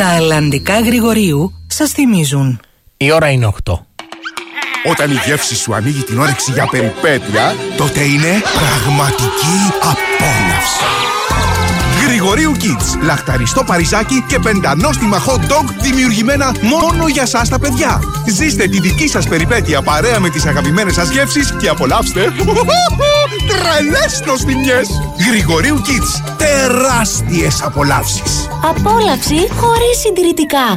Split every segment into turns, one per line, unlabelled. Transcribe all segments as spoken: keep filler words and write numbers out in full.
Τα αλλαντικά Γρηγορίου σας θυμίζουν.
Η ώρα είναι οκτώ.
Όταν η γεύση σου ανοίγει την όρεξη για περιπέτεια, τότε είναι πραγματική απόλαυση. Γρηγορίου Kids. Λαχταριστό παριζάκι και πεντανόστιμα hot dog δημιουργημένα μόνο για σας τα παιδιά. Ζήστε τη δική σας περιπέτεια παρέα με τις αγαπημένες σας γεύσεις και απολαύστε τρελές νοστιμιές. Γρηγορίου Kids. Τεράστιες απολαύσεις.
Απόλαυση χωρίς συντηρητικά.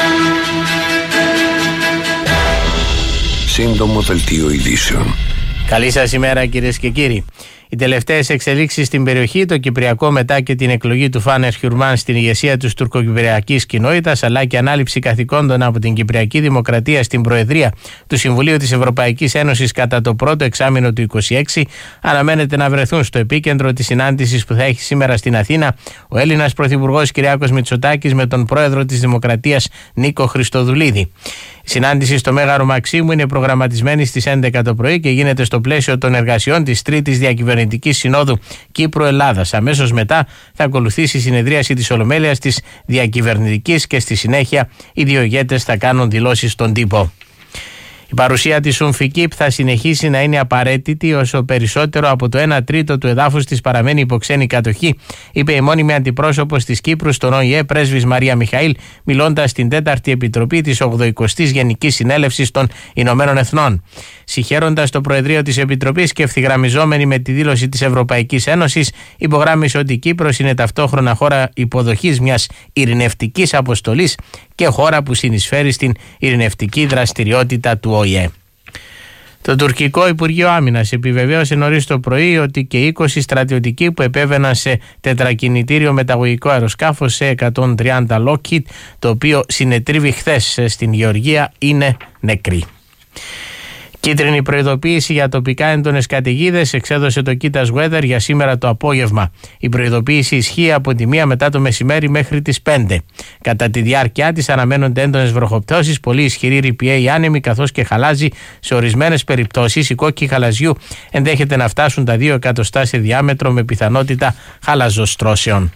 Σύντομο δελτίο ειδήσεων.
Καλή σας ημέρα, κυρίες και κύριοι. Οι τελευταίες εξελίξεις στην περιοχή, το Κυπριακό μετά και την εκλογή του Φάνερ Χιουρμάν στην ηγεσία της τουρκοκυπριακής κοινότητας, αλλά και ανάληψη καθηκόντων από την Κυπριακή Δημοκρατία στην Προεδρία του Συμβουλίου της Ευρωπαϊκής Ένωσης κατά το πρώτο εξάμηνο του είκοσι έξι, αναμένεται να βρεθούν στο επίκεντρο της συνάντησης που θα έχει σήμερα στην Αθήνα ο Έλληνας Πρωθυπουργός Κυριάκος Μητσοτάκης με τον Πρόεδρο της Δημοκρατίας Νίκο Χριστοδουλίδη. Η συνάντηση στο Μέγαρο Μαξίμου είναι προγραμματισμένη στις έντεκα το πρωί και γίνεται στο πλαίσιο των εργασιών της Τρίτης Διακυβερνητικής Συνόδου Κύπρου-Ελλάδας. Αμέσως μετά θα ακολουθήσει η συνεδρίαση της Ολομέλειας της Διακυβερνητικής και στη συνέχεια οι δύο ηγέτες θα κάνουν δηλώσεις στον τύπο. Η παρουσία της Ουμφικίπ θα συνεχίσει να είναι απαραίτητη όσο περισσότερο από το ένα τρίτο του εδάφους της παραμένει υπό ξένη κατοχή, είπε η μόνιμη αντιπρόσωπος της Κύπρου στον Ο Η Ε, πρέσβης Μαρία Μιχαήλ, μιλώντας στην τέταρτη επιτροπή της ογδοηκοστής Γενικής Συνέλευσης των Ηνωμένων Εθνών. Συγχαίροντας το Προεδρείο της Επιτροπής και ευθυγραμμιζόμενη με τη δήλωση της Ευρωπαϊκής Ένωσης, υπογράμμισε ότι η Κύπρος είναι ταυτόχρονα χώρα υποδοχής μιας ειρηνευτικής αποστολής και χώρα που συνεισφέρει στην ειρηνευτική δραστηριότητα του Ο Η Ε. Το τουρκικό Υπουργείο Άμυνας επιβεβαίωσε νωρίς το πρωί ότι και είκοσι στρατιωτικοί που επέβαιναν σε τετρακινητήριο μεταγωγικό αεροσκάφος σε εκατόν τριάντα Lockheed, το οποίο συνετρίβει χθες στην Γεωργία, είναι νεκροί. Κίτρινη προειδοποίηση για τοπικά έντονες καταιγίδες εξέδωσε το Kitas Weather για σήμερα το απόγευμα. Η προειδοποίηση ισχύει από τη μία μετά το μεσημέρι μέχρι τις πέντε. Κατά τη διάρκεια της αναμένονται έντονες βροχοπτώσεις, πολύ ισχυρή ρηπιαίοι άνεμοι καθώς και χαλάζι. Σε ορισμένες περιπτώσεις οι κόκκι χαλαζιού ενδέχεται να φτάσουν τα δύο εκατοστά σε διάμετρο με πιθανότητα χαλαζοστρώσεων.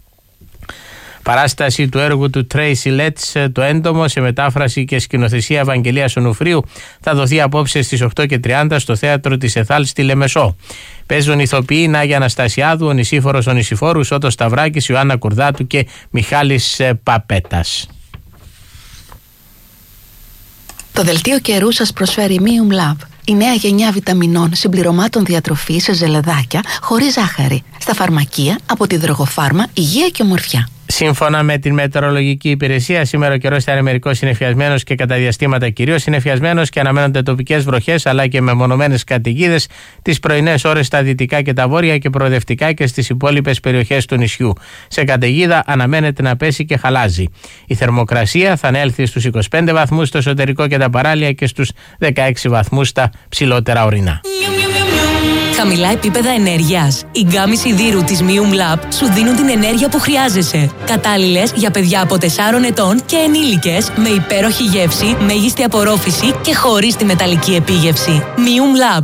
Παράσταση του έργου του Tracy Letts, το έντομο, σε μετάφραση και σκηνοθεσία Ευαγγελίας Ονουφρίου, θα δοθεί απόψε στις οκτώ και τριάντα στο θέατρο της Εθάλ στη Λεμεσό. Παίζουν ηθοποιοί Νάγια Αναστασιάδου, ο Νησίφορος ο Νησιφόρους, Ότος Σταυράκης, Ιωάννα Κουρδάτου και Μιχάλης Παπέτας.
Το δελτίο καιρού σας προσφέρει Mium Lab, η νέα γενιά βιταμινών συμπληρωμάτων διατροφής σε ζελεδάκια χωρίς ζάχαρη. Στα φαρμακεία από τη Δρογοφάρμα, υγεία και ομορφιά.
Σύμφωνα με την Μετεωρολογική Υπηρεσία, σήμερα ο καιρός θα είναι μερικώς συννεφιασμένος και κατά διαστήματα κυρίως συννεφιασμένος και αναμένονται τοπικές βροχές αλλά και μεμονωμένες καταιγίδες τις πρωινές ώρες στα δυτικά και τα βόρεια και προοδευτικά και στις υπόλοιπες περιοχές του νησιού. Σε καταιγίδα αναμένεται να πέσει και χαλάζει. Η θερμοκρασία θα ανέλθει στους είκοσι πέντε βαθμούς στο εσωτερικό και τα παράλια και στους δεκαέξι βαθμούς στα ψηλότερα ορεινά.
Χαμηλά επίπεδα ενέργειας. Οι γκάμοι σιδήρου της Mium Lab σου δίνουν την ενέργεια που χρειάζεσαι. Κατάλληλες για παιδιά από τεσσάρων ετών και ενήλικες, με υπέροχη γεύση, μέγιστη απορρόφηση και χωρίς τη μεταλλική επίγευση. Mium Lab.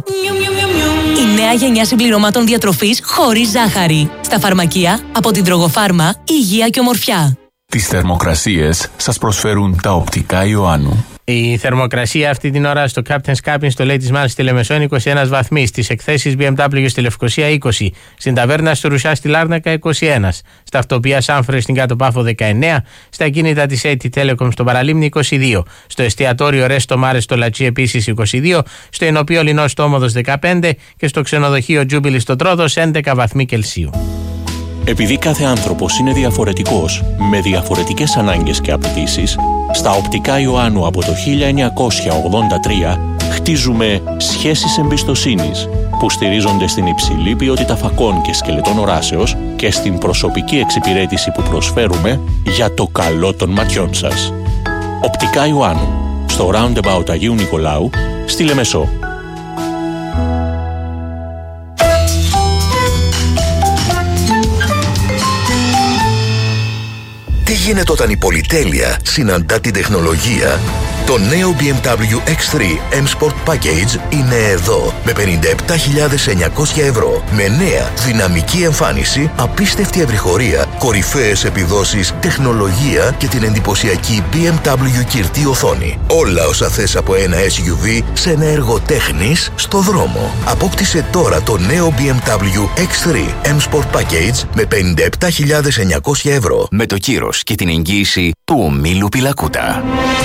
Η νέα γενιά συμπληρωμάτων διατροφής χωρίς ζάχαρη. Στα φαρμακεία από την Δρογοφάρμα, υγεία και ομορφιά.
Τις θερμοκρασίες σας προσφέρουν τα οπτικά Ιωάννου.
Η θερμοκρασία αυτή την ώρα στο Captain's Cabin στο Ladies Man στη Λεμεσό είναι είκοσι ένας βαθμοί, στις εκθέσεις μπι εμ ντάμπλιου στη Λευκοσία είκοσι, στην ταβέρνα στο Ρουσιά στη Λάρνακα είκοσι ένα, στα αυτοπία Σάμφρε στην Κάτω Πάφο δεκαεννέα, στα κίνητα της έι τι Telecom στο Παραλίμνη είκοσι δύο, στο εστιατόριο Ρέστο Μάρε στο Λατσί επίσης είκοσι δύο, στο Ενοπείο Λινός στο Όμοδος δεκαπέντε και στο ξενοδοχείο Τζούμπιλι στο Τρόδος έντεκα βαθμοί Κελσίου.
Επειδή κάθε άνθρωπος είναι διαφορετικός, με διαφορετικές ανάγκες και απαιτήσεις, στα οπτικά Ιωάννου από το χίλια εννιακόσια ογδόντα τρία χτίζουμε σχέσεις εμπιστοσύνης που στηρίζονται στην υψηλή ποιότητα φακών και σκελετών οράσεως και στην προσωπική εξυπηρέτηση που προσφέρουμε για το καλό των ματιών σας. Οπτικά Ιωάννου, στο Roundabout Αγίου Νικολάου, στη Λεμεσό.
Τι γίνεται όταν η πολυτέλεια συναντά την τεχνολογία,
Το νέο μπι εμ ντάμπλιου εξ θρι M Sport Package είναι εδώ με πενήντα επτά χιλιάδες εννιακόσια ευρώ. Με νέα δυναμική εμφάνιση, απίστευτη ευρυχωρία, κορυφαίες επιδόσεις, τεχνολογία και την εντυπωσιακή μπι εμ ντάμπλιου κυρτή οθόνη. Όλα όσα θες από ένα ες γιου βι σε ένα έργο τέχνης στο δρόμο. Απόκτησε τώρα το νέο μπι εμ ντάμπλιου εξ θρι M Sport Package με πενήντα επτά χιλιάδες εννιακόσια ευρώ.
Με το κύρος και την εγγύηση του ομίλου Πιλακούτα.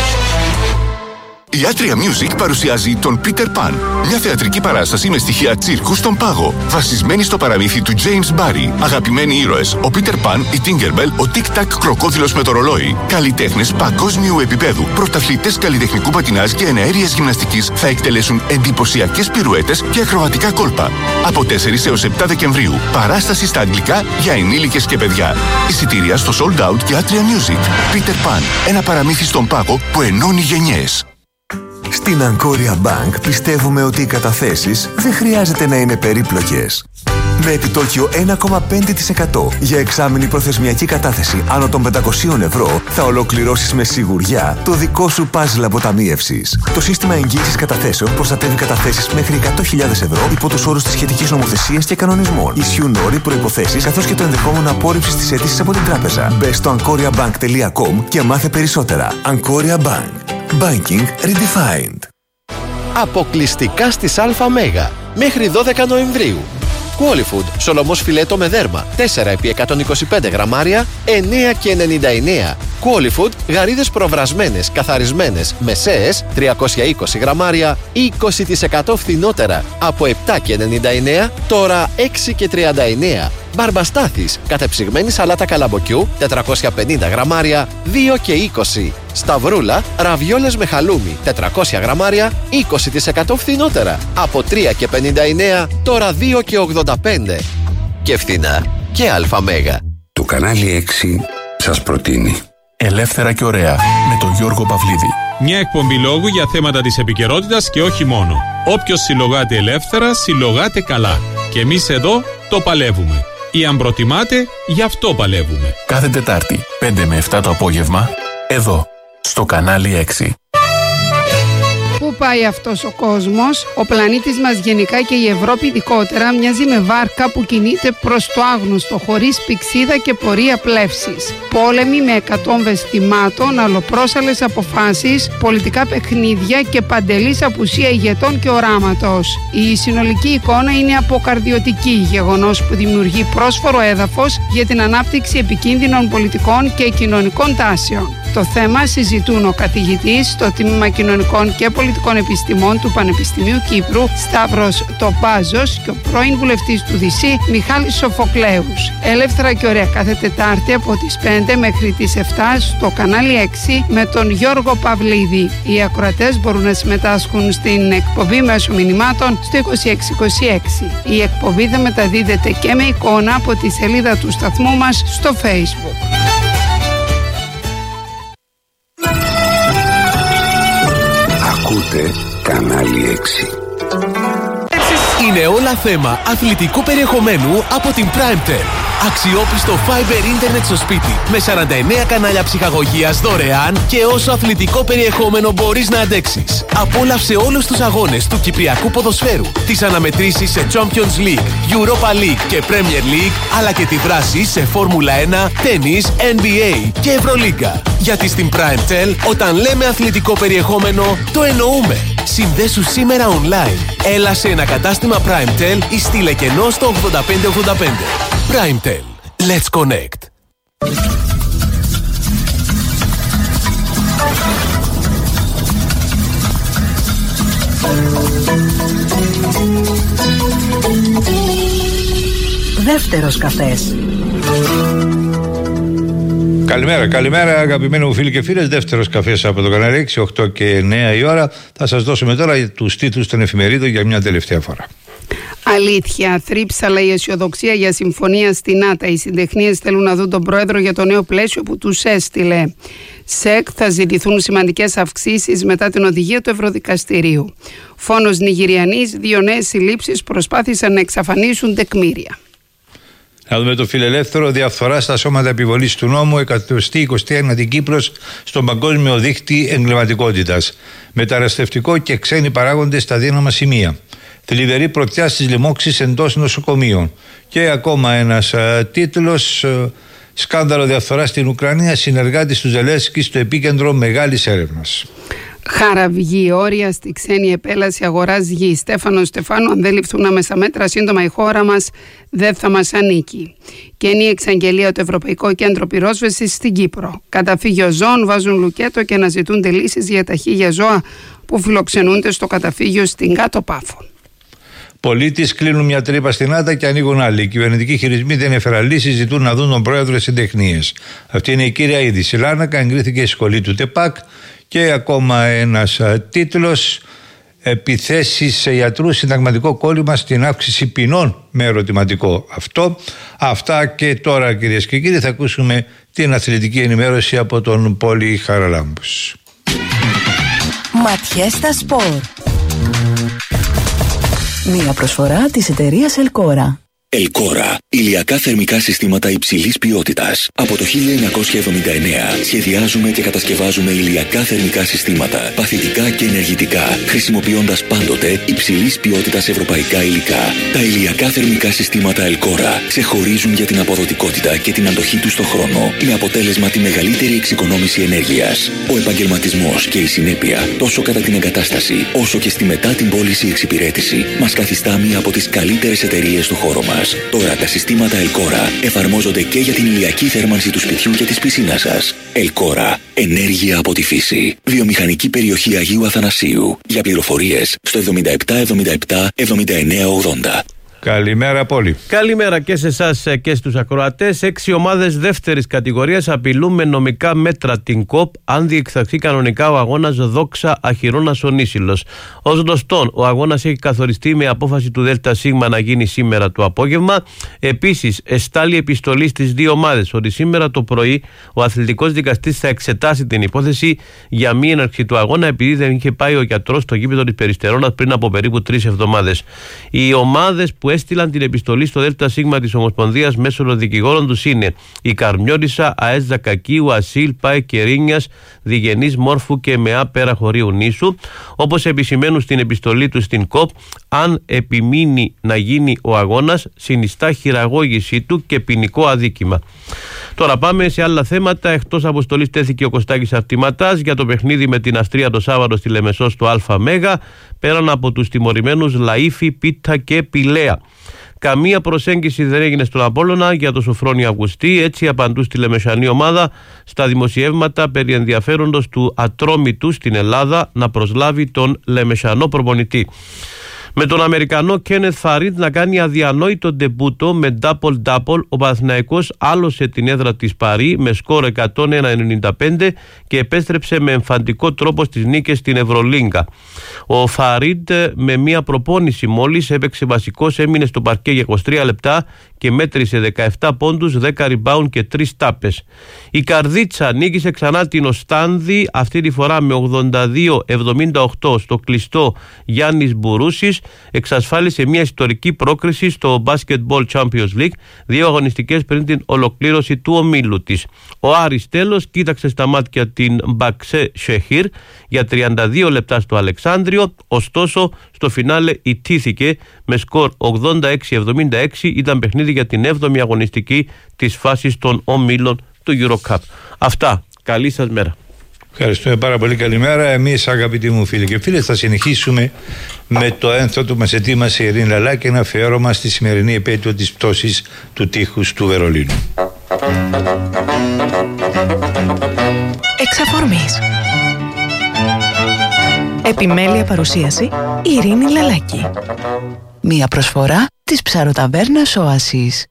Η Atria Music παρουσιάζει τον Peter Pan, μια θεατρική παράσταση με στοιχεία τσίρκου στον πάγο, βασισμένη στο παραμύθι του James Barrie. Αγαπημένοι ήρωες, ο Peter Pan, η Tinkerbell, ο Tic Tac κροκόδιλος με το ρολόι. Καλλιτέχνες παγκόσμιου επίπεδου, πρωταθλητές καλλιτεχνικού πατινάζ και εναέριας γυμναστικής θα εκτελέσουν εντυπωσιακές πυρουέτες και ακροβατικά κόλπα. Από τέσσερις έως επτά Δεκεμβρίου, παράσταση στα αγγλικά για ενήλικες και παιδιά. Εισιτήρια στο Sold Out και Atria Music. Peter Pan, ένα παραμύθι στον πάγο που ενώνει γενιές.
Στην Ancoria Bank πιστεύουμε ότι οι καταθέσεις δεν χρειάζεται να είναι περίπλοκες. Με επιτόκιο ένα κόμμα πέντε τοις εκατό για εξάμηνη προθεσμιακή κατάθεση άνω των πεντακόσια ευρώ θα ολοκληρώσεις με σιγουριά το δικό σου παζλ αποταμίευσης. Το σύστημα εγγύησης καταθέσεων προστατεύει καταθέσεις μέχρι εκατό χιλιάδες ευρώ υπό τους όρους της σχετικής νομοθεσίας και κανονισμών. Ισχύουν όροι, προϋποθέσεις καθώς και το ενδεχόμενο απόρριψης της αίτησης από την τράπεζα. Μπες στο ancoria bank τελεία com και μάθε περισσότερα. Ancoria Bank. Banking Redefined.
Αποκλειστικά στις ΑΜ μέχρι δώδεκα Νοεμβρίου. Qualifood, σολομός φιλέτο με δέρμα, τέσσερα επί εκατόν είκοσι πέντε γραμμάρια, εννέα και ενενήντα εννέα. Qualifood, γαρίδες προβρασμένες, καθαρισμένες, μεσαίες, τριακόσια είκοσι γραμμάρια, είκοσι τοις εκατό φθηνότερα, από επτά και ενενήντα εννέα, τώρα έξι και τριάντα εννέα. Μπαρμπαστάθης, κατεψυγμένη σαλάτα καλαμποκιού, τετρακόσια πενήντα γραμμάρια, δύο και είκοσι. Σταυρούλα, ραβιόλες με χαλούμι, τετρακόσια γραμμάρια, είκοσι τοις εκατό φθηνότερα, από τρία και πενήντα εννέα, τώρα δύο και ογδόντα πέντε. Και φθηνά και αλφα-μέγα.
Το κανάλι έξι σας προτείνει
Ελεύθερα και ωραία με τον Γιώργο Παυλίδη.
Μια εκπομπή λόγου για θέματα της επικαιρότητας και όχι μόνο. Όποιος συλλογάται ελεύθερα, συλλογάται καλά. Και εμείς εδώ το παλεύουμε. Ή αν προτιμάτε, γι' αυτό παλεύουμε.
Κάθε Τετάρτη, πέντε με επτά το απόγευμα, εδώ, στο κανάλι έξι.
Πού πάει αυτός ο κόσμος? Ο πλανήτης μας γενικά και η Ευρώπη ειδικότερα μοιάζει με βάρκα που κινείται προς το άγνωστο, χωρίς πηξίδα και πορεία πλεύσης. Πόλεμοι με εκατόμβες θυμάτων, αλλοπρόσαλες αποφάσεις, πολιτικά παιχνίδια και παντελής απουσία ηγετών και οράματος. Η συνολική εικόνα είναι αποκαρδιωτική, γεγονός που δημιουργεί πρόσφορο έδαφος για την ανάπτυξη επικίνδυνων πολιτικών και κοινωνικών τάσεων. Το θέμα συζητούν ο καθηγητής στο Τμήμα Κοινωνικών και Πολιτικών Επιστημών του Πανεπιστημίου Κύπρου, Σταύρος Τοπάζος, και ο πρώην βουλευτής του ΔΥΣΥ, Μιχάλης Σοφοκλέους. Ελεύθερα και ωραία κάθε Τετάρτη από τις πέντε μέχρι τις επτά στο κανάλι έξι με τον Γιώργο Παυλίδη. Οι ακροατές μπορούν να συμμετάσχουν στην εκπομπή μέσω μηνυμάτων στο είκοσι έξι είκοσι έξι. Η εκπομπή θα μεταδίδεται και με εικόνα από τη σελίδα του σταθμού μας στο Facebook.
Ακούτε κανάλι έξι.
Είναι όλα θέμα αθλητικού περιεχομένου από την PrimeTel. Αξιόπιστο Fiber Ίντερνετ στο σπίτι με σαράντα εννέα κανάλια ψυχαγωγίας δωρεάν και όσο αθλητικό περιεχόμενο μπορείς να αντέξεις. Απόλαυσε όλους τους αγώνες του Κυπριακού ποδοσφαίρου, τις αναμετρήσεις σε Champions League, Europa League και Premier League, αλλά και τη δράση σε Φόρμουλα ένα, τένις, N B A και Ευρωλίγκα. Γιατί στην PrimeTel, όταν λέμε αθλητικό περιεχόμενο, το εννοούμε. Συνδέσου σήμερα online. Έλα σε ένα κατάστημα PrimeTel ή στείλε κενό στο ογδόντα πέντε ογδόντα πέντε. PrimeTel. Let's connect.
Δεύτερος καφές.
Καλημέρα, καλημέρα αγαπημένοι μου φίλοι και φίλες. Δεύτερος καφές από το κανάλι έξι, οκτώ και εννέα η ώρα. Θα σας δώσουμε τώρα τους τίτλους των εφημερίδων για μια τελευταία φορά.
Αλήθεια, θρύψαλα η αισιοδοξία για συμφωνία στην ΆΤΑ. Οι συντεχνίες θέλουν να δουν τον πρόεδρο για το νέο πλαίσιο που τους έστειλε. ΣΕΚ θα ζητηθούν σημαντικές αυξήσεις μετά την οδηγία του Ευρωδικαστηρίου. Φόνος Νιγηριανής, δύο νέες συλλήψεις προσπάθησαν να εξαφανίσουν τεκμήρια.
Να δούμε το φιλελεύθερο. Διαφθορά στα σώματα επιβολής του νόμου, εκατοστή εικοστή ένατη Κύπρος στον παγκόσμιο δίκτυ εγκληματικότητας. Μεταναστευτικό και ξένοι παράγοντες στα δύναμα σημεία. Θλιβερή πρωτιά στις λοιμώξεις εντός νοσοκομείων. Και ακόμα ένας α, τίτλος. Α, σκάνδαλο διαφθορά στην Ουκρανία. Συνεργάτης του Ζελένσκι στο επίκεντρο μεγάλης έρευνας.
Χαραυγή, όρια στη ξένη επέλαση αγοράς γη. Στέφανο Στεφάνου, αν δεν ληφθούν άμεσα μέτρα, σύντομα η χώρα μας δεν θα μας ανήκει. Και είναι η εξαγγελία του Ευρωπαϊκό Κέντρο Πυρόσβεσης στην Κύπρο. Καταφύγιο ζώων βάζουν λουκέτο και αναζητούνται λύσεις για τα χίλια ζώα που φιλοξενούνται στο καταφύγιο στην Κάτω Πάφο.
Πολίτες κλείνουν μια τρύπα στην Άτα και ανοίγουν άλλη. Οι κυβερνητικοί χειρισμοί δεν έφεραν λύσεις, ζητούν να δουν τον πρόεδρο συντεχνίες. Αυτή είναι η κύρια είδηση. Λάρνακα εγκρίθηκε η σχολή του ΤΕΠΑΚ. Και ακόμα ένας α, τίτλος. Επιθέσεις σε ιατρούς, συνταγματικό κόλλημα στην αύξηση ποινών, με ερωτηματικό αυτό. Αυτά και τώρα, κυρίες και κύριοι, θα ακούσουμε την αθλητική ενημέρωση από τον Πόλη Χαραλάμπους.
Ματιές στα σπορ. Μία προσφορά της εταιρείας Ελκόρα.
Ελκόρα. Ηλιακά θερμικά συστήματα υψηλής ποιότητας. Από το χίλια εννιακόσια εβδομήντα εννέα σχεδιάζουμε και κατασκευάζουμε ηλιακά θερμικά συστήματα, παθητικά και ενεργητικά, χρησιμοποιώντας πάντοτε υψηλής ποιότητας ευρωπαϊκά υλικά. Τα ηλιακά θερμικά συστήματα Ελκόρα ξεχωρίζουν για την αποδοτικότητα και την αντοχή τους στο χρόνο, με αποτέλεσμα τη μεγαλύτερη εξοικονόμηση ενέργειας. Ο επαγγελματισμός και η συνέπεια, τόσο κατά την εγκατάσταση, όσο και στη μετά την πώληση εξυπηρέτηση, μας καθιστά μία από τις καλύτερες εταιρείες στο χώρο μας. Τώρα τα συστήματα Ελκόρα εφαρμόζονται και για την ηλιακή θέρμανση του σπιτιού και της πισίνας σας. Ελκόρα. Ενέργεια από τη φύση. Βιομηχανική περιοχή Αγίου Αθανασίου. Για πληροφορίες στο εβδομήντα επτά εβδομήντα επτά εβδομήντα εννέα ογδόντα.
Καλημέρα, Πόλη.
Καλημέρα και σε εσάς και στους ακροατές. Έξι ομάδες δεύτερης κατηγορίας απειλούν με νομικά μέτρα την ΚΟΠ αν διεξαχθεί κανονικά ο αγώνας Δόξα Αχυρώνας ο Νήσιλος. Ως γνωστόν, ο αγώνας έχει καθοριστεί με απόφαση του ΔΣ να γίνει σήμερα το απόγευμα. Επίσης, εστάλει επιστολή στις δύο ομάδες ότι σήμερα το πρωί ο αθλητικός δικαστής θα εξετάσει την υπόθεση για μη έναρξη του αγώνα, επειδή δεν είχε πάει ο γιατρός στο γήπεδο της Περιστερώνας πριν από περίπου τρεις εβδομάδες. Οι ομάδες που έστειλαν την επιστολή στο ΔΣ της Ομοσπονδίας μέσω των δικηγόρων τους είναι η Καρμιώρισα, ΑΕΣ Ζακακίου, Ασίλ, ΠΑΕ Κερίνιας, Διγενής Μόρφου και ΜΕΑ Πέρα Χωρίου Νήσου. Όπως επισημαίνουν στην επιστολή τους στην ΚΟΠ, αν επιμείνει να γίνει ο αγώνας, συνιστά χειραγώγησή του και ποινικό αδίκημα. Τώρα πάμε σε άλλα θέματα. Εκτός αποστολής τέθηκε ο Κωστάκης Αρτηματάς για το παιχνίδι με την Αστρία το Σάββατο στη Λεμεσό στο ΑΜ, πέραν από τους τιμωρημένους Λαΐφη, Πίτα και Πηλαία. Καμία προσέγγιση δεν έγινε στον Απόλλωνα για το Σοφρόνιο Αυγουστή, έτσι απαντούν στη λεμεσανή ομάδα στα δημοσιεύματα περί ενδιαφέροντος του Ατρόμητου στην Ελλάδα να προσλάβει τον λεμεσανό προπονητή. Με τον Αμερικανό Κένεθ Φαρίντ να κάνει αδιανόητο ντεμπούτο με double-double, ο Παναθηναϊκός άλωσε την έδρα της Παρί με σκορ εκατόν ένα ενενήντα πέντε και επέστρεψε με εμφαντικό τρόπο στις νίκες στην Ευρωλίγκα. Ο Φαρίντ με μία προπόνηση μόλις έπαιξε βασικός, έμεινε στο παρκέ για είκοσι τρία λεπτά και μέτρησε δεκαεπτά πόντους, δέκα rebound και τρεις τάπες. Η Καρδίτσα νίκησε ξανά την Οστάνδη, αυτή τη φορά με ογδόντα δύο εβδομήντα οκτώ στο κλειστό Γιάννης Μπουρούσης, εξασφάλισε μια ιστορική πρόκριση στο Basketball Champions League, δύο αγωνιστικές πριν την ολοκλήρωση του ομίλου της. Ο Άρης τέλος κοίταξε στα μάτια την Μπαξέ Σεχίρ για τριάντα δύο λεπτά στο Αλεξάνδριο, ωστόσο στο φινάλε ιτήθηκε με σκορ ογδόντα έξι εβδομήντα έξι, ήταν παιχνίδι για την έβδομη αγωνιστική της φάσης των ομίλων του EuroCup. Αυτά, καλή σας μέρα.
Ευχαριστούμε πάρα πολύ, καλημέρα. Εμείς, αγαπητοί μου φίλοι και φίλες, θα συνεχίσουμε με το ένθοτο μας ετοίμασε η Ειρήνη Λαλά και ένα αφιέρωμα στη σημερινή επέτειο της πτώσης του τείχους του Βερολίνου.
Εξ αφορμής. Επιμέλεια παρουσίαση Ειρήνη Λαλάκη. Μία προσφορά της ψαροταβέρνας Οάσης.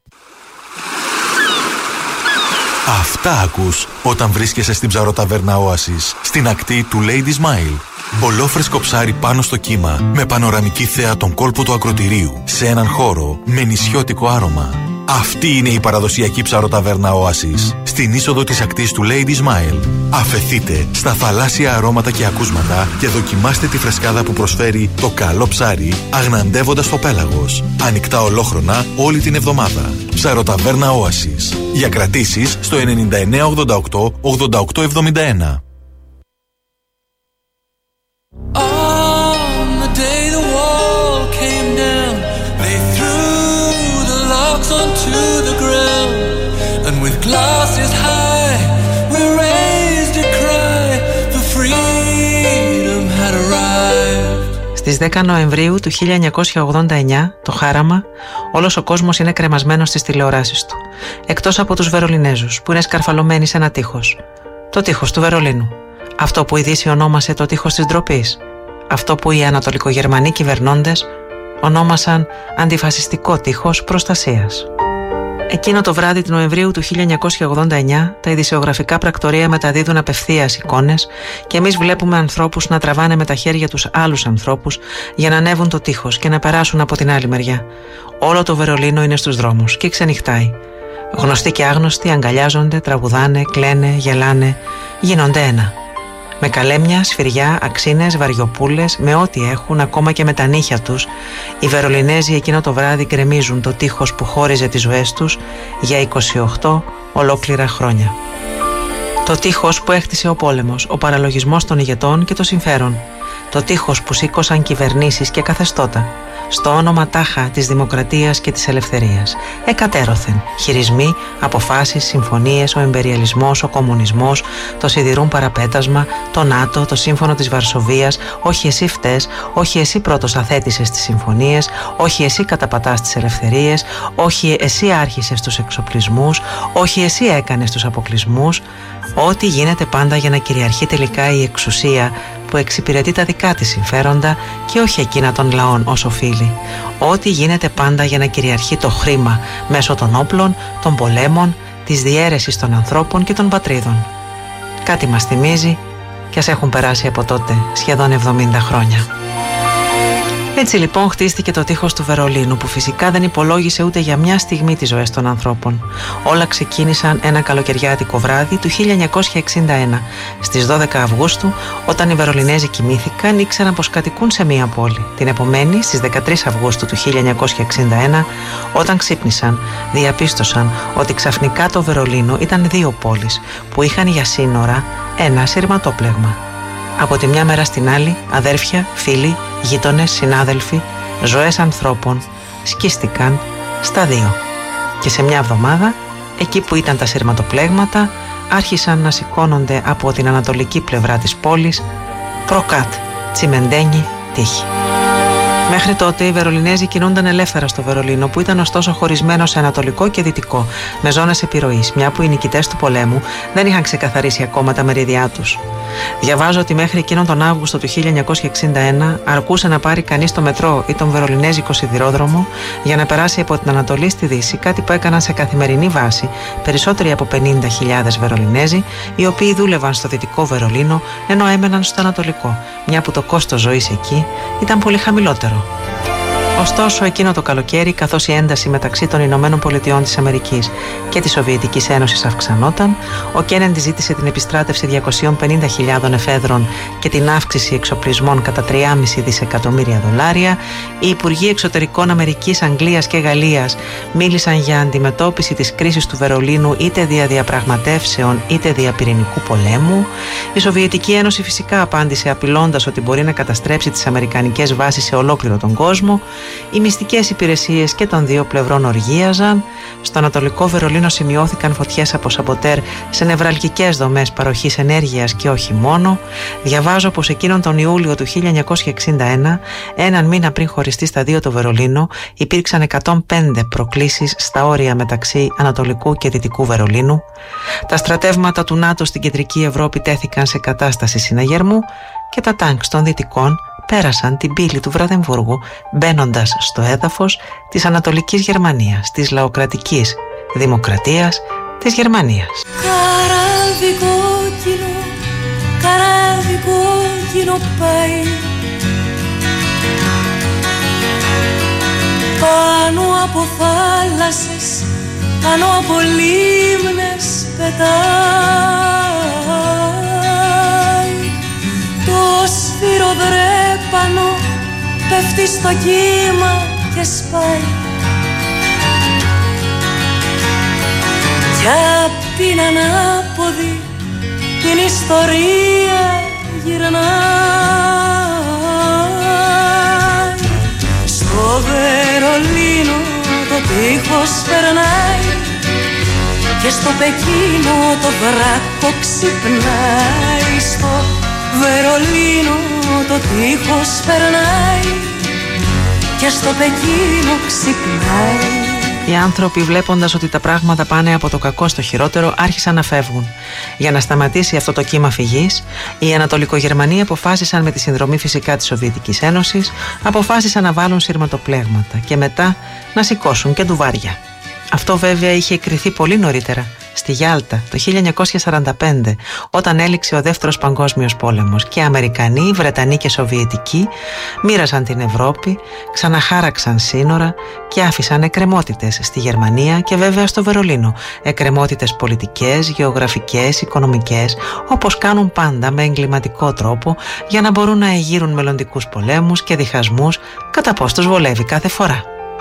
Αυτά ακούς όταν βρίσκεσαι στην ψαροταβέρνα Oasis, στην ακτή του Lady Smile. Ολόφρεσκο ψάρι πάνω στο κύμα, με πανοραμική θέα τον κόλπο του ακροτηρίου, σε έναν χώρο με νησιώτικο άρωμα. Αυτή είναι η παραδοσιακή ψαροταβέρνα Oasis, στην είσοδο της ακτής του Lady Smile. Αφεθείτε στα θαλάσσια αρώματα και ακούσματα και δοκιμάστε τη φρεσκάδα που προσφέρει το καλό ψάρι, αγναντεύοντας το πέλαγος. Ανοιχτά ολόχρονα όλη την εβδομάδα. Ψαροταβέρνα Oasis. Για κρατήσεις στο ενενήντα εννέα ογδόντα οκτώ ογδόντα οκτώ εβδομήντα ένα.
On the day the wall came down, they threw the locks onto the ground, and with glasses high we raised a cry, for freedom had arrived.
Στις δέκα Νοεμβρίου του χίλια εννιακόσια ογδόντα εννιά, το χάραμα, όλος ο κόσμος είναι κρεμασμένος στις τηλεοράσεις του, εκτός από τους Βερολινέζους που είναι σκαρφαλωμένοι σε ένα τείχος. Το τείχος του Βερολίνου. Αυτό που η Δύση ονόμασε το τείχος της ντροπής. Αυτό που οι ανατολικογερμανοί κυβερνώντες ονόμασαν αντιφασιστικό τείχος προστασίας. Εκείνο το βράδυ του Νοεμβρίου του χίλια εννιακόσια ογδόντα εννιά τα ειδησιογραφικά πρακτορεία μεταδίδουν απευθείας εικόνες και εμείς βλέπουμε ανθρώπους να τραβάνε με τα χέρια τους άλλους ανθρώπους για να ανέβουν το τείχος και να περάσουν από την άλλη μεριά. Όλο το Βερολίνο είναι στους δρόμους και ξενυχτάει. Γνωστοί και άγνωστοι αγκαλιάζονται, τραγουδάνε, κλαίνε, γελάνε, γίνονται ένα. Με καλέμια, σφυριά, αξίνες, βαριοπούλες, με ό,τι έχουν, ακόμα και με τα νύχια τους, οι Βερολινέζοι εκείνο το βράδυ γκρεμίζουν το τείχος που χώριζε τις ζωές τους για είκοσι οκτώ ολόκληρα χρόνια. Το τείχος που έχτισε ο πόλεμος, ο παραλογισμός των ηγετών και το συμφέρον. Το τείχος που σήκωσαν κυβερνήσεις και καθεστώτα. Στο όνομα τάχα της δημοκρατίας και της ελευθερίας. Εκατέρωθεν χειρισμοί, αποφάσεις, συμφωνίες, ο εμπεριαλισμός, ο κομμουνισμός, το σιδηρούν παραπέτασμα, το ΝΑΤΟ, το σύμφωνο της Βαρσοβίας. Όχι εσύ φταίς, όχι εσύ πρώτος αθέτησες τις συμφωνίες, όχι εσύ καταπατάς τις ελευθερίες, όχι εσύ άρχισες τους εξοπλισμούς, όχι εσύ έκανες τους αποκλεισμούς. Ό,τι γίνεται πάντα για να κυριαρχεί τελικά η εξουσία που εξυπηρετεί τα δικά της συμφέροντα και όχι εκείνα των λαών ως οφείλει. Ό,τι γίνεται πάντα για να κυριαρχεί το χρήμα μέσω των όπλων, των πολέμων, της διαίρεσης των ανθρώπων και των πατρίδων. Κάτι μας θυμίζει και ας έχουν περάσει από τότε σχεδόν εβδομήντα χρόνια. Έτσι λοιπόν χτίστηκε το τείχος του Βερολίνου, που φυσικά δεν υπολόγισε ούτε για μια στιγμή τις ζωές των ανθρώπων. Όλα ξεκίνησαν ένα καλοκαιριάτικο βράδυ του χίλια εννιακόσια εξήντα ένα. Στις δώδεκα Αυγούστου, όταν οι Βερολινέζοι κοιμήθηκαν, ήξεραν πως κατοικούν σε μία πόλη. Την επομένη, στις δεκατρείς Αυγούστου του χίλια εννιακόσια εξήντα ένα, όταν ξύπνησαν, διαπίστωσαν ότι ξαφνικά το Βερολίνο ήταν δύο πόλεις που είχαν για σύνορα ένα σειρματόπλεγμα. Από τη μια μέρα στην άλλη, αδέρφια, φίλοι, γείτονες, συνάδελφοι, ζωές ανθρώπων σκίστηκαν στα δύο. Και σε μια εβδομάδα, εκεί που ήταν τα σειρματοπλέγματα, άρχισαν να σηκώνονται από την ανατολική πλευρά της πόλης προκάτ, τσιμεντένιοι τείχοι. Μέχρι τότε οι Βερολινέζοι κινούνταν ελεύθερα στο Βερολίνο, που ήταν ωστόσο χωρισμένο σε ανατολικό και δυτικό, με ζώνες επιρροής, μια που οι νικητές του πολέμου δεν είχαν ξεκαθαρίσει ακόμα τα μερίδια τους. Διαβάζω ότι μέχρι εκείνον τον Αύγουστο του χίλια εννιακόσια εξήντα ένα αρκούσε να πάρει κανείς το μετρό ή τον βερολινέζικο σιδηρόδρομο για να περάσει από την Ανατολή στη Δύση, κάτι που έκαναν σε καθημερινή βάση περισσότεροι από πενήντα χιλιάδες Βερολινέζοι, οι οποίοι δούλευαν στο δυτικό Βερολίνο ενώ έμεναν στο ανατολικό, μια που το κόστος ζωής εκεί ήταν πολύ χαμηλότερο. Ωστόσο, εκείνο το καλοκαίρι, καθώς η ένταση μεταξύ των Ηνωμένων Πολιτειών της Αμερικής και της Σοβιετικής Ένωσης αυξανόταν, ο Κέννεντι ζήτησε την επιστράτευση διακόσιες πενήντα χιλιάδων εφέδρων και την αύξηση εξοπλισμών κατά τρία κόμμα πέντε δισεκατομμύρια δολάρια. Οι Υπουργοί Εξωτερικών Αμερικής, Αγγλίας και Γαλλίας μίλησαν για αντιμετώπιση της κρίσης του Βερολίνου είτε δια διαπραγματεύσεων είτε δια πυρηνικού πολέμου. Η Σοβιετική Ένωση φυσικά απάντησε απειλώντας ότι μπορεί να καταστρέψει τις αμερικανικές βάσεις σε ολόκληρο τον κόσμο. Οι μυστικές υπηρεσίες και των δύο πλευρών οργίαζαν. Στο Ανατολικό Βερολίνο σημειώθηκαν φωτιές από σαμποτέρ σε νευραλγικές δομές παροχής ενέργειας και όχι μόνο. Διαβάζω πως εκείνον τον Ιούλιο του χίλια εννιακόσια εξήντα ένα, έναν μήνα πριν χωριστεί στα δύο το Βερολίνο, υπήρξαν εκατόν πέντε προκλήσεις στα όρια μεταξύ Ανατολικού και Δυτικού Βερολίνου. Τα στρατεύματα του ΝΑΤΟ στην Κεντρική Ευρώπη τέθηκαν σε κατάσταση συναγερμού και τα τάγκ των Δυτικών πέρασαν την πύλη του Βραδεμβούργου, μπαίνοντας στο έδαφος της Ανατολικής Γερμανίας, της λαοκρατικής δημοκρατίας της Γερμανίας.
Καράβι κόκκινο, καράβι κόκκινο πάει πάνω από θάλασσες πάνω από λίμνες πετάει. Το σφυροδρέπανο πέφτει στο κύμα και σπάει. Κι απ' την ανάποδη την ιστορία γυρνάει. Στο Βερολίνο το τείχος περνάει και στο Πεκίνο το δράκο ξυπνάει. Στο Βερολίνο το τείχος περνάει και στο Πεκίνο ξυπνάει.
Οι άνθρωποι, βλέποντας ότι τα πράγματα πάνε από το κακό στο χειρότερο, άρχισαν να φεύγουν. Για να σταματήσει αυτό το κύμα φυγής, οι Ανατολικογερμανοί αποφάσισαν, με τη συνδρομή φυσικά της Σοβιετικής Ένωσης, αποφάσισαν να βάλουν σειρματοπλέγματα και μετά να σηκώσουν και ντουβάρια. Αυτό βέβαια είχε κριθεί πολύ νωρίτερα, στη Γιάλτα το χίλια εννιακόσια σαράντα πέντε, όταν έληξε ο Δεύτερος Παγκόσμιος Πόλεμος και Αμερικανοί, Βρετανοί και Σοβιετικοί μοίρασαν την Ευρώπη, ξαναχάραξαν σύνορα και άφησαν εκκρεμότητες στη Γερμανία και βέβαια στο Βερολίνο. Εκκρεμότητες πολιτικές, γεωγραφικές, οικονομικές, όπως κάνουν πάντα με εγκληματικό τρόπο για να μπορούν να εγείρουν μελλοντικούς πολέμους και διχασμούς κατά πώς τους βολεύει κάθε φορά.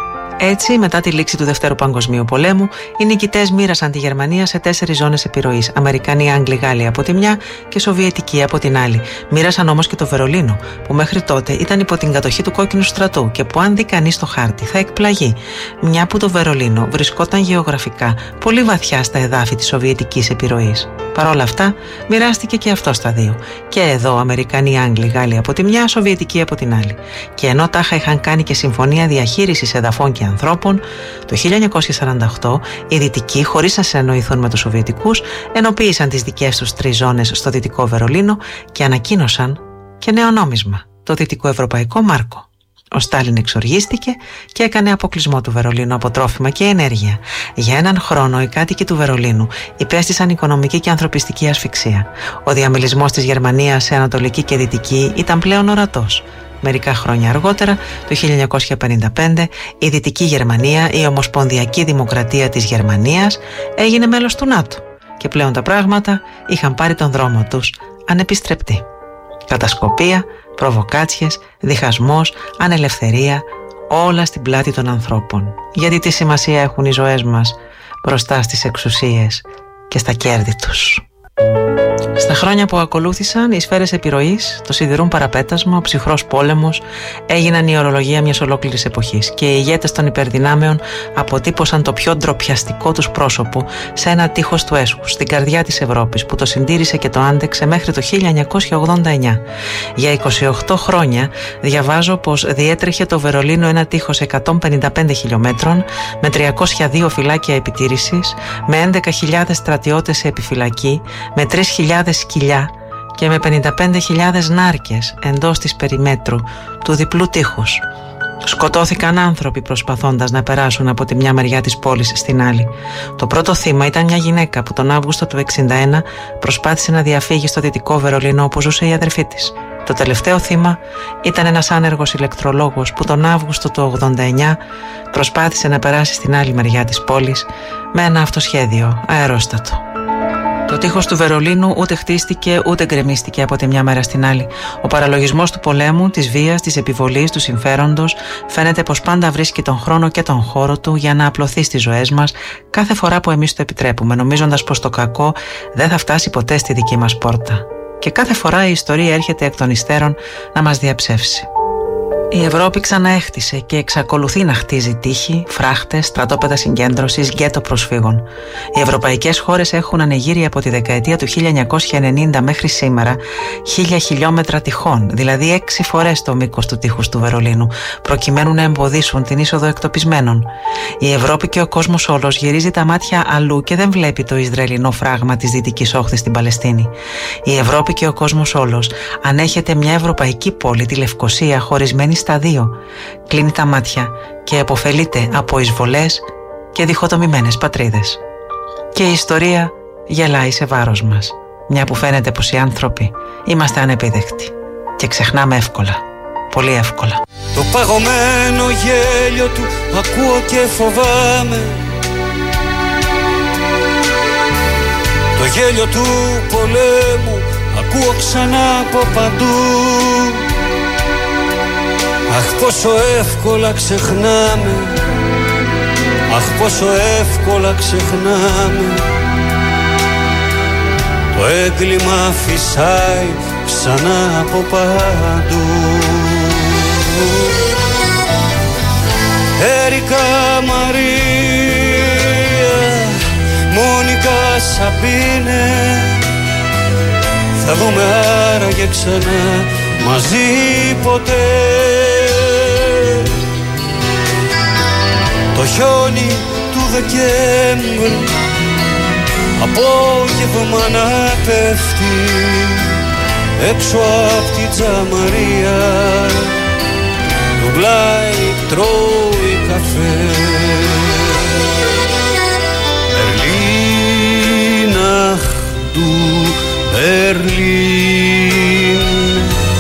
Έτσι, μετά τη λήξη του Δευτέρου Παγκοσμίου Πολέμου, οι νικητές μοίρασαν τη Γερμανία σε τέσσερις ζώνες επιρροής. Αμερικανοί, Άγγλοι, Γάλλοι από τη μια και Σοβιετικοί από την άλλη. Μοίρασαν όμως και το Βερολίνο, που μέχρι τότε ήταν υπό την κατοχή του Κόκκινου Στρατού και που, αν δει κανείς το χάρτη, θα εκπλαγεί. Μια που το Βερολίνο βρισκόταν γεωγραφικά πολύ βαθιά στα εδάφη της Σοβιετικής επιρροής. Παρ' όλα αυτά, μοιράστηκε και αυτό στα δύο. Και εδώ, Αμερικανοί, Άγγλοι, Γάλλοι από τη μια, Σοβιετικοί από την άλλη. Και ενώ τάχα είχαν κάνει και συμφωνία διαχείρισης εδαφών και ανθρώπων, το χίλια εννιακόσια σαράντα οκτώ οι Δυτικοί, χωρίς να συνεννοηθούν με τους Σοβιετικούς, ενοποίησαν τις δικές τους τρεις ζώνες στο Δυτικό Βερολίνο και ανακοίνωσαν και νέο νόμισμα, το Δυτικό Ευρωπαϊκό Μάρκο. Ο Στάλιν εξοργίστηκε και έκανε αποκλεισμό του Βερολίνου από τρόφιμα και ενέργεια. Για έναν χρόνο οι κάτοικοι του Βερολίνου υπέστησαν οικονομική και ανθρωπιστική ασφυξία. Ο διαμελισμός της Γερμανίας σε Ανατολική και Δυτική ήταν πλέον ορατός. Μερικά χρόνια αργότερα, το χίλια εννιακόσια πενήντα πέντε, η Δυτική Γερμανία, η Ομοσπονδιακή Δημοκρατία της Γερμανίας, έγινε μέλος του ΝΑΤΟ και πλέον τα πράγματα είχαν πάρει τον δρόμο τους ανεπιστρεπτή. Κατασκοπία, προβοκάτσιες, διχασμός, ανελευθερία, όλα στην πλάτη των ανθρώπων. Γιατί τι σημασία έχουν οι ζωές μας μπροστά στις εξουσίες και στα κέρδη τους. Στα χρόνια που ακολούθησαν, οι σφαίρες επιρροής, το σιδηρούν παραπέτασμα, ο ψυχρός πόλεμος έγιναν η ορολογία μιας ολόκληρης εποχής και οι ηγέτες των υπερδυνάμεων αποτύπωσαν το πιο ντροπιαστικό τους πρόσωπο σε ένα τείχος του έσχους, στην καρδιά της Ευρώπης, που το συντήρησε και το άντεξε μέχρι το χίλια εννιακόσια ογδόντα εννιά. Για είκοσι οκτώ χρόνια διαβάζω πως διέτρεχε το Βερολίνο ένα τείχος εκατόν πενήντα πέντε χιλιόμετρων με τριακόσια δύο φυλάκια επιτήρησης, με έντεκα χιλιάδες στρατιώτες σε επιφυλακή, με τρεις χιλιάδες σκυλιά και με πενήντα πέντε χιλιάδες νάρκες εντός της περιμέτρου του διπλού τείχους. Σκοτώθηκαν άνθρωποι προσπαθώντας να περάσουν από τη μια μεριά της πόλης στην άλλη. Το πρώτο θύμα ήταν μια γυναίκα που τον Αύγουστο του εξήντα ένα προσπάθησε να διαφύγει στο Δυτικό Βερολίνο όπου ζούσε η αδερφή της. Το τελευταίο θύμα ήταν ένας άνεργος ηλεκτρολόγος που τον Αύγουστο του ογδόντα εννιά προσπάθησε να περάσει στην άλλη μεριά της πόλης με ένα αυτοσχέδιο αερόστατο. Το τείχος του Βερολίνου ούτε χτίστηκε ούτε γκρεμίστηκε από τη μια μέρα στην άλλη. Ο παραλογισμός του πολέμου, της βίας, της επιβολής, του συμφέροντος φαίνεται πως πάντα βρίσκει τον χρόνο και τον χώρο του για να απλωθεί στις ζωές μας κάθε φορά που εμείς το επιτρέπουμε, νομίζοντας πως το κακό δεν θα φτάσει ποτέ στη δική μας πόρτα. Και κάθε φορά η ιστορία έρχεται εκ των υστέρων να μας διαψεύσει. Η Ευρώπη ξαναέχτισε και εξακολουθεί να χτίζει τείχη, φράχτες, στρατόπεδα συγκέντρωσης, γκέτο προσφύγων. Οι ευρωπαϊκές χώρες έχουν ανεγείρει από τη δεκαετία του χίλια εννιακόσια ενενήντα μέχρι σήμερα χίλια χιλιόμετρα τυχών, δηλαδή έξι φορές το μήκος του τείχους του Βερολίνου, προκειμένου να εμποδίσουν την είσοδο εκτοπισμένων. Η Ευρώπη και ο κόσμος όλος γυρίζει τα μάτια αλλού και δεν βλέπει το Ισραηλινό φράγμα της Δυτικής Όχθης στην Παλαιστίνη. Η Ευρώπη και ο κόσμος όλος ανέχεται μια ευρωπαϊκή πόλη, τη Λευκοσία, χωρισμένη στα δύο. Κλείνει τα μάτια και επωφελείται από εισβολές και διχοτομημένες πατρίδες. Και η ιστορία γελάει σε βάρος μας, μια που φαίνεται πως οι άνθρωποι είμαστε ανεπίδεκτοι και ξεχνάμε εύκολα, πολύ εύκολα.
Το παγωμένο γέλιο του ακούω και φοβάμαι. Το γέλιο του πολέμου ακούω ξανά από παντού. Αχ, πόσο εύκολα ξεχνάμε, αχ, πόσο εύκολα ξεχνάμε. Το έγκλημα φυσάει ξανά από παντού. Έρικα, Μαρία, Μόνικα, Σαμπίνε, θα δούμε άραγε ξανά μαζί ποτέ. Το χιόνι του Δεκέμβρη απόγευμα να πέφτει έξω απ' τη τζαμαρία, το μπλάι τρώει καφέ. Berlin, ach du Berlin,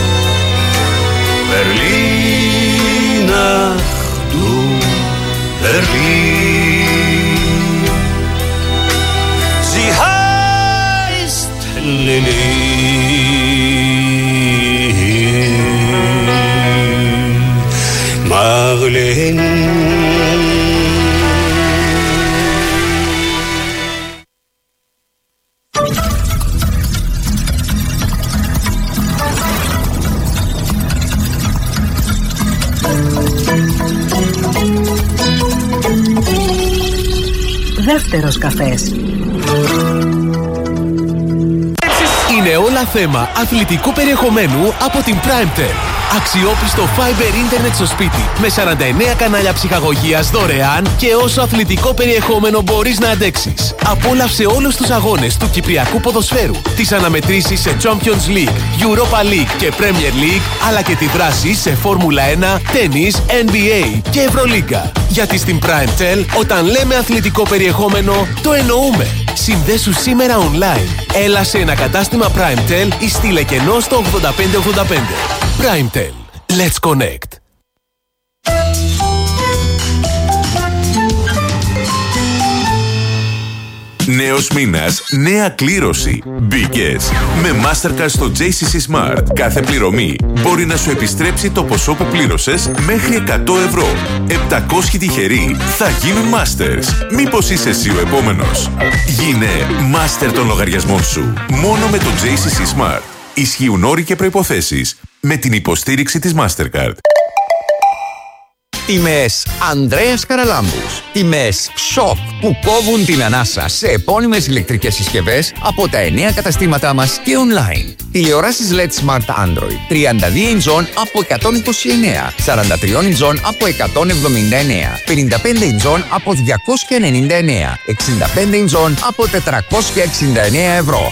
Berlin, ach du Berlin. Sie heißt Lili, Marlene.
Δεύτερος καφές.
Είναι όλα θέμα αθλητικού περιεχομένου από την Primetel. Αξιόπιστο Fiber Ίντερνετ στο σπίτι με σαράντα εννέα κανάλια ψυχαγωγίας δωρεάν και όσο αθλητικό περιεχόμενο μπορείς να αντέξεις. Απόλαυσε όλους τους αγώνες του Κυπριακού ποδοσφαίρου, τις αναμετρήσεις σε Champions League, Europa League και Premier League, αλλά και τη δράση σε Φόρμουλα ένα, τένις, N B A και Ευρωλίγκα. Γιατί στην Primetel, όταν λέμε αθλητικό περιεχόμενο, το εννοούμε. Συνδέσου σήμερα online. Έλα σε ένα κατάστημα Primetel ή στείλε κενό στο ογδόντα πέντε ογδόντα πέντε. Primetel. Let's connect.
Νέος μήνας, νέα κλήρωση. Μπήκες. Με Mastercard στο τζέι σι σι Smart. Κάθε πληρωμή μπορεί να σου επιστρέψει το ποσό που πλήρωσες μέχρι εκατό ευρώ. επτακόσιοι τυχεροί θα γίνουν Masters. Μήπως είσαι εσύ ο επόμενος? Γίνε Master των λογαριασμών σου. Μόνο με το τζέι σι σι Smart. Ισχύουν όροι και προϋποθέσεις. Με την υποστήριξη της Mastercard.
Τιμές Ανδρέας Καραλάμπους. Τιμές σοκ που κόβουν την ανάσα σε επώνυμες ηλεκτρικές συσκευές από τα εννέα καταστήματά μας και online. Τηλεοράσεις ελ ι ντι Smart Android τριάντα δύο ιντσών από εκατόν είκοσι εννέα, σαράντα τρία ιντσών από εκατόν εβδομήντα εννέα, πενήντα πέντε ιντσών από διακόσια ενενήντα εννέα, εξήντα πέντε ιντσών από τετρακόσια εξήντα εννέα ευρώ.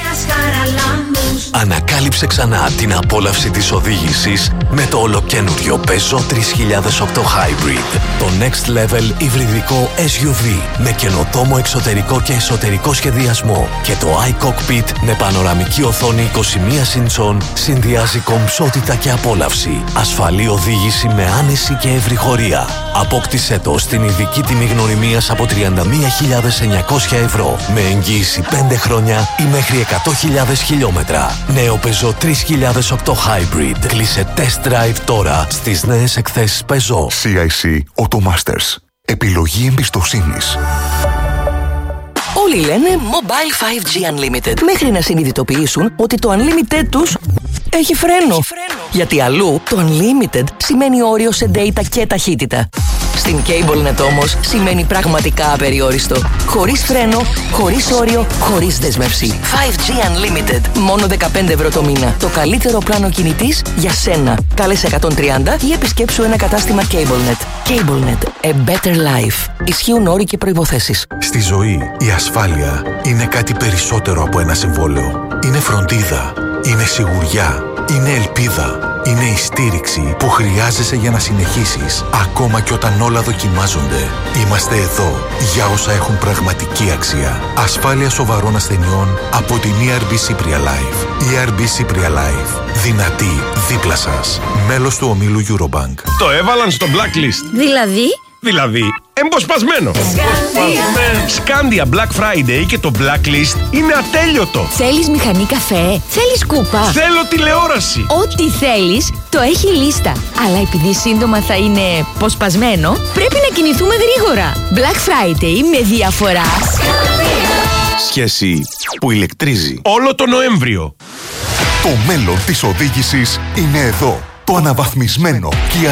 Ανακάλυψε ξανά την απόλαυση της οδήγησης με το ολοκαίνουργιο Peugeot τρεις χιλιάδες οκτώ Hybrid. Το next level υβριδικό ες γιου βι με καινοτόμο εξωτερικό και εσωτερικό σχεδιασμό και το iCockpit με πανοραμική οθόνη είκοσι μία ιντσών συνδυάζει κομψότητα και απόλαυση. Ασφαλή οδήγηση με άνεση και ευρυχωρία. Απόκτησέ το στην ειδική τιμή γνωριμίας από τριάντα μία χιλιάδες εννιακόσια ευρώ με εγγύηση πέντε χρόνια ή μέχρι εκατό χιλιάδες χιλιόμετρα. Νέο Peugeot τρεις χιλιάδες οκτώ Hybrid. Κλείσε test drive τώρα στις νέες εκθέσεις Peugeot.
σι άι σι Automasters. Επιλογή εμπιστοσύνης.
Όλοι λένε Mobile φάιβ τζι Unlimited μέχρι να συνειδητοποιήσουν ότι το Unlimited τους έχει φρένο. Έχει φρένο. Γιατί αλλού το Unlimited σημαίνει όριο σε data και ταχύτητα. Στην CableNet όμως σημαίνει πραγματικά απεριόριστο. Χωρίς φρένο, χωρίς όριο, χωρίς δέσμευση. φάιβ τζι Unlimited. Μόνο δεκαπέντε ευρώ το μήνα. Το καλύτερο πλάνο κινητής για σένα. Κάλεσε εκατόν τριάντα ή επισκέψου ένα κατάστημα CableNet. CableNet. A better life. Ισχύουν όροι και προϋποθέσεις.
Στη ζωή η ασφάλεια είναι κάτι περισσότερο από ένα συμβόλαιο. Είναι φροντίδα. Είναι σιγουριά. Είναι ελπίδα. Είναι η στήριξη που χρειάζεσαι για να συνεχίσεις, ακόμα και όταν όλα δοκιμάζονται. Είμαστε εδώ για όσα έχουν πραγματική αξία. Ασφάλεια σοβαρών ασθενειών από την ι αρ μπι Cypria Life. ι αρ μπι Cypria Life. Δυνατή, δίπλα σας. Μέλος του ομίλου Eurobank.
Το έβαλαν στο blacklist.
Δηλαδή,
Δηλαδή, εμποσπασμένο. Σκάντια Black Friday και το Blacklist είναι ατέλειωτο.
Θέλεις μηχανή καφέ, θέλεις κούπα,
θέλω τηλεόραση.
Ό,τι θέλεις το έχει λίστα. Αλλά επειδή σύντομα θα είναι ποσπασμένο, πρέπει να κινηθούμε γρήγορα. Black Friday με διαφορά.
Σχέση που ηλεκτρίζει.
Όλο το Νοέμβριο.
Το μέλλον της οδήγησης είναι εδώ. Το αναβαθμισμένο Kia